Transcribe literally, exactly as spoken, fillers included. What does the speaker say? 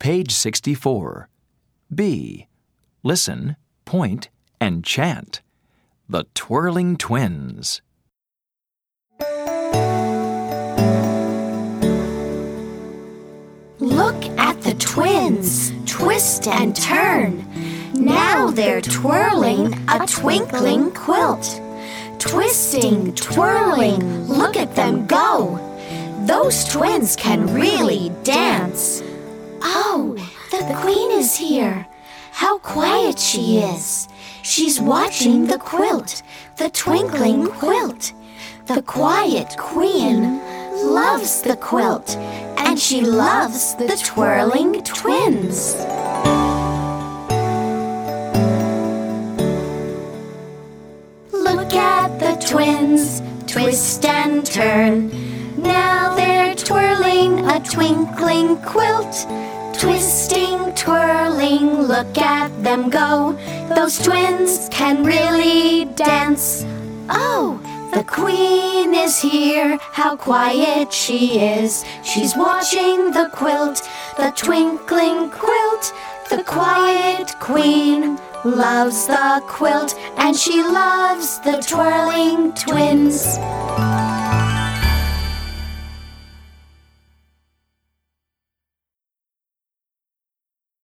page sixty-four. B. Listen, point, and chant. The Twirling Twins. Look at the twins, twist and turn. Now they're twirling a twinkling quilt. Twisting, twirling, look at them go. Those twins can really dance. Oh, the queen is here. How quiet she is. She's watching the quilt, the twinkling quilt. The quiet queen loves the quilt, and she loves the twirling twins. Look at the twins, twist and turn. Now they're twirling a twinkling quilt. Twisting, twirling, look at them go. Those twins can really dance. Oh, the queen is here, how quiet she is. She's watching the quilt, the twinkling quilt. The quiet queen loves the quilt, and she loves the twirling twins.